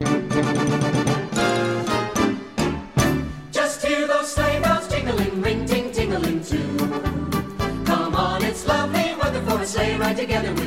Just hear those sleigh bells jingling, ring, ting, tingling too. Come on, it's lovely weather for a sleigh ride together.